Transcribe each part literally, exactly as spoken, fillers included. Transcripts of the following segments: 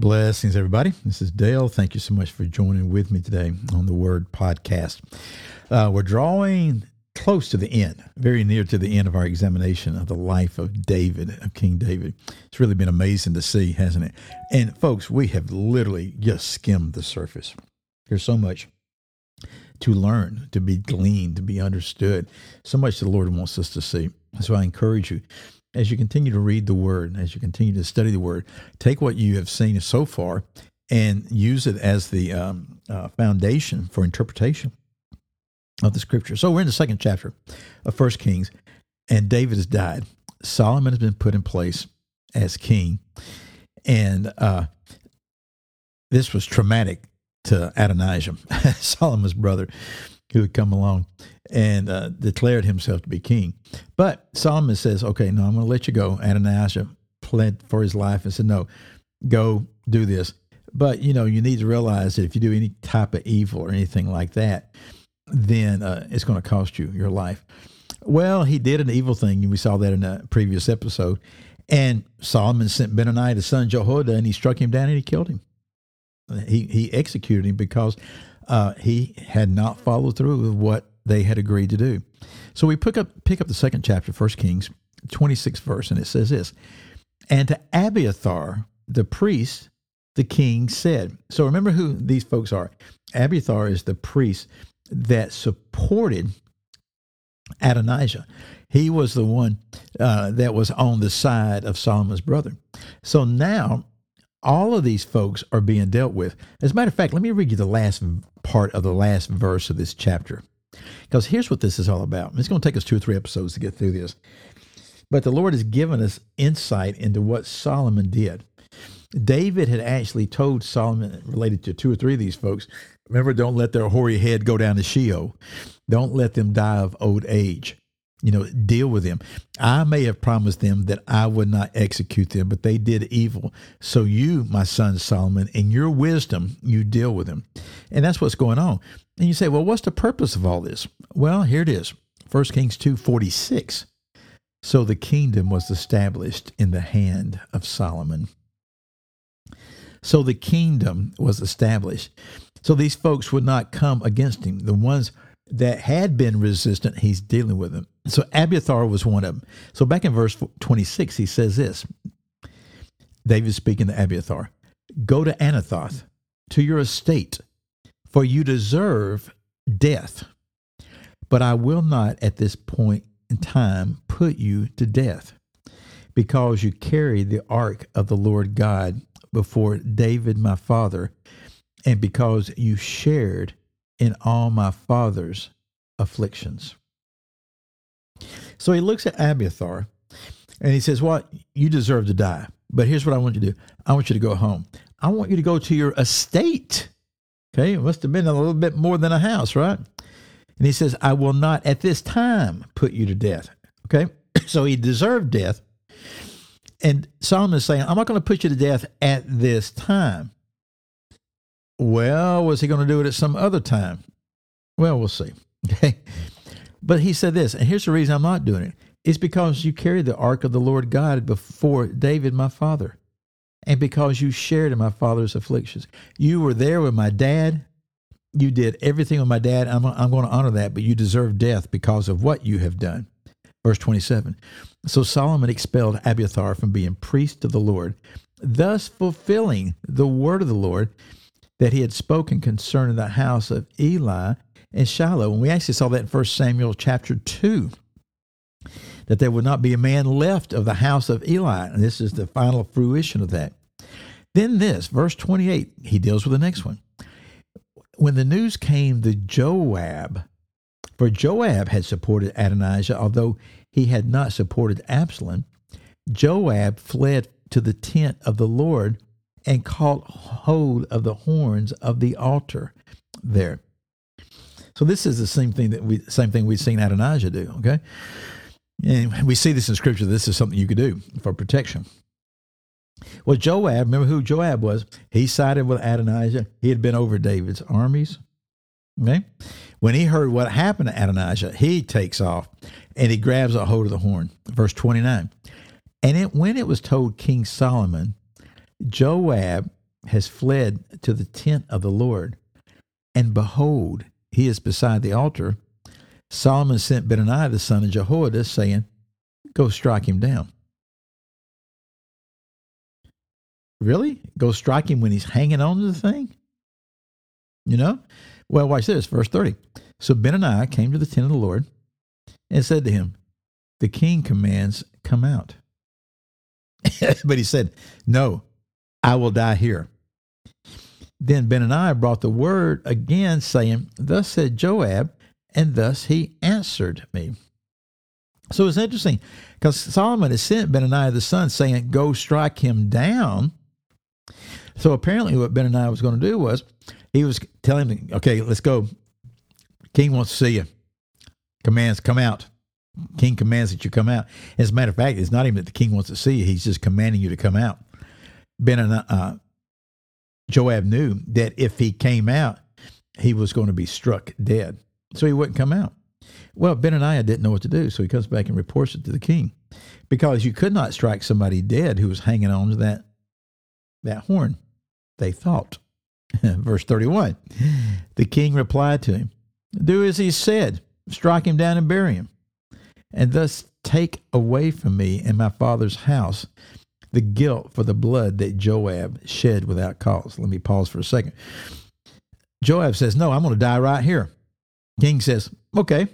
Blessings, everybody. This is Dale. Thank you so much for joining with me today on the Word Podcast. Uh, we're drawing close to the end, very near to the end of our examination of the life of David, of King David. It's really been amazing to see, hasn't it? And folks, we have literally just skimmed the surface. There's so much to learn, to be gleaned, to be understood, so much the Lord wants us to see. So I encourage you, as you continue to read the Word, as you continue to study the Word, take what you have seen so far and use it as the um, uh, foundation for interpretation of the Scripture. So we're in the second chapter of First Kings, and David has died. Solomon has been put in place as king, and uh, this was traumatic to Adonijah, Solomon's brother, who had come along and uh, declared himself to be king. But Solomon says, okay, no, I'm going to let you go. Adonijah pled for his life and said, no, go do this. But, you know, you need to realize that if you do any type of evil or anything like that, then uh, it's going to cost you your life. Well, he did an evil thing, and we saw that in a previous episode. And Solomon sent Benaiah, his son Jehoiada, and he struck him down and he killed him. He he executed him because uh, he had not followed through with what they had agreed to do. So we pick up pick up the second chapter, First Kings, twenty-sixth verse, and it says this: "And to Abiathar the priest, the king said." So remember who these folks are. Abiathar is the priest that supported Adonijah. He was the one uh, that was on the side of Solomon's brother. So now all of these folks are being dealt with. As a matter of fact, let me read you the last part of the last verse of this chapter, because here's what this is all about. It's going to take us two or three episodes to get through this. But the Lord has given us insight into what Solomon did. David had actually told Solomon, related to two or three of these folks, remember, don't let their hoary head go down to Sheol. Don't let them die of old age. You know, deal with them. I may have promised them that I would not execute them, but they did evil. So you, my son Solomon, in your wisdom, you deal with them. And that's what's going on. And you say, well, what's the purpose of all this? Well, here it is. First Kings two forty-six. So the kingdom was established in the hand of Solomon. So the kingdom was established. So these folks would not come against him. The ones that had been resistant, he's dealing with them. So Abiathar was one of them. So back in verse twenty-six, he says this. David speaking to Abiathar, "Go to Anathoth, to your estate, for you deserve death. But I will not at this point in time put you to death, because you carried the ark of the Lord God before David my father, and because you shared in all my father's afflictions." So he looks at Abiathar and he says, well, you deserve to die. But here's what I want you to do. I want you to go home. I want you to go to your estate. Okay, it must have been a little bit more than a house, right? And he says, I will not at this time put you to death. Okay, so he deserved death. And Solomon is saying, I'm not going to put you to death at this time. Well, was he going to do it at some other time? Well, we'll see. Okay. But he said this, and here's the reason I'm not doing it. It's because you carried the ark of the Lord God before David, my father, and because you shared in my father's afflictions. You were there with my dad. You did everything with my dad. I'm, I'm going to honor that, but you deserve death because of what you have done. Verse twenty-seven. So Solomon expelled Abiathar from being priest of the Lord, thus fulfilling the word of the Lord that he had spoken concerning the house of Eli and Shiloh. And we actually saw that in First Samuel chapter two, that there would not be a man left of the house of Eli. And this is the final fruition of that. Then this, verse twenty-eight, he deals with the next one. When the news came to Joab, for Joab had supported Adonijah, although he had not supported Absalom, Joab fled to the tent of the Lord and caught hold of the horns of the altar there. So this is the same thing that we same thing we've seen Adonijah do, okay? And we see this in Scripture. This is something you could do for protection. Well, Joab, remember who Joab was? He sided with Adonijah. He had been over David's armies, okay? When he heard what happened to Adonijah, he takes off and he grabs a hold of the horn. Verse twenty-nine. And it, when it was told King Solomon, Joab has fled to the tent of the Lord, and behold, he is beside the altar. Solomon sent Benaiah the son of Jehoiada, saying, go strike him down. Really? Go strike him when he's hanging on to the thing? You know? Well, watch this, verse thirty. So Benaiah came to the tent of the Lord and said to him, the king commands, come out. But he said, no, I will die here. Then Benaiah brought the word again, saying, thus said Joab, and thus he answered me. So it's interesting, because Solomon has sent Benaiah the son, saying, go strike him down. So apparently what Benaiah was going to do was, he was telling him, okay, let's go. King wants to see you. Commands, come out. King commands that you come out. As a matter of fact, it's not even that the king wants to see you. He's just commanding you to come out. Benaiah, uh, Joab knew that if he came out, he was going to be struck dead. So he wouldn't come out. Well, Benaiah didn't know what to do, so he comes back and reports it to the king. Because you could not strike somebody dead who was hanging on to that, that horn, they thought. Verse thirty-one, the king replied to him, do as he said, strike him down and bury him, and thus take away from me and my father's house the guilt for the blood that Joab shed without cause. Let me pause for a second. Joab says, no, I'm going to die right here. King says, okay.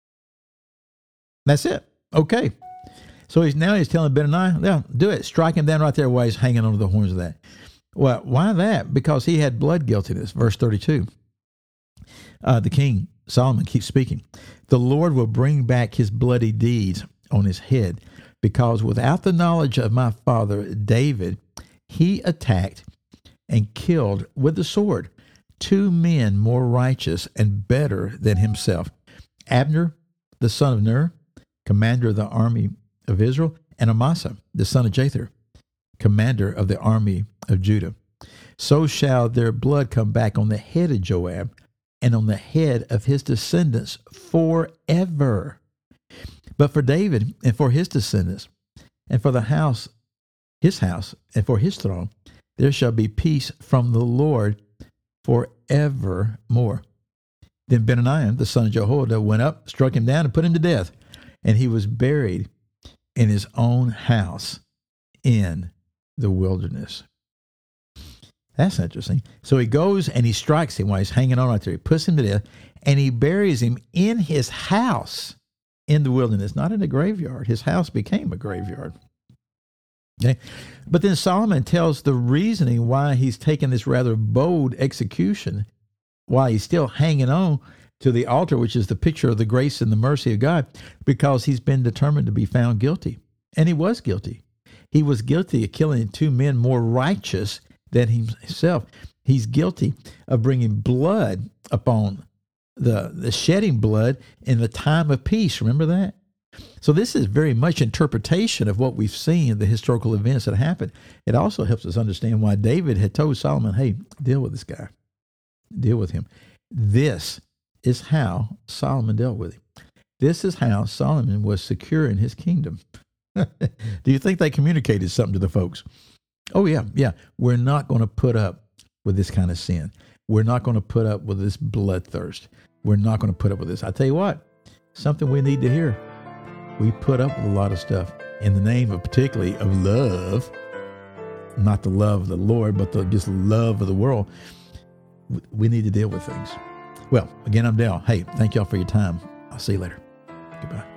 That's it. Okay. So he's now he's telling Benaiah, yeah, do it. Strike him down right there while he's hanging onto the horns of that. Well, why that? Because he had blood guiltiness. Verse thirty-two. Uh, the king, Solomon, keeps speaking. The Lord will bring back his bloody deeds on his head, because without the knowledge of my father David, he attacked and killed with the sword two men more righteous and better than himself, Abner, the son of Ner, commander of the army of Israel, and Amasa, the son of Jether, commander of the army of Judah. So shall their blood come back on the head of Joab and on the head of his descendants forever. But for David and for his descendants and for the house, his house, and for his throne, there shall be peace from the Lord forevermore. Then Benaiah, the son of Jehoiada, went up, struck him down, and put him to death. And he was buried in his own house in the wilderness. That's interesting. So he goes and he strikes him while he's hanging on right there. He puts him to death, and he buries him in his house in the wilderness, not in a graveyard. His house became a graveyard. Okay. But then Solomon tells the reasoning why he's taken this rather bold execution, why he's still hanging on to the altar, which is the picture of the grace and the mercy of God, because he's been determined to be found guilty. And he was guilty. He was guilty of killing two men more righteous than himself. He's guilty of bringing blood upon the, the shedding blood in the time of peace. Remember that? So this is very much interpretation of what we've seen, the historical events that happened. It also helps us understand why David had told Solomon, hey, deal with this guy. Deal with him. This is how Solomon dealt with him. This is how Solomon was secure in his kingdom. Do you think they communicated something to the folks? Oh, yeah, yeah. We're not going to put up with this kind of sin. We're not going to put up with this bloodthirst. We're not going to put up with this. I tell you what, something we need to hear. We put up with a lot of stuff in the name of particularly of love, not the love of the Lord, but the just love of the world. We need to deal with things. Well, again, I'm Dale. Hey, thank y'all for your time. I'll see you later. Goodbye.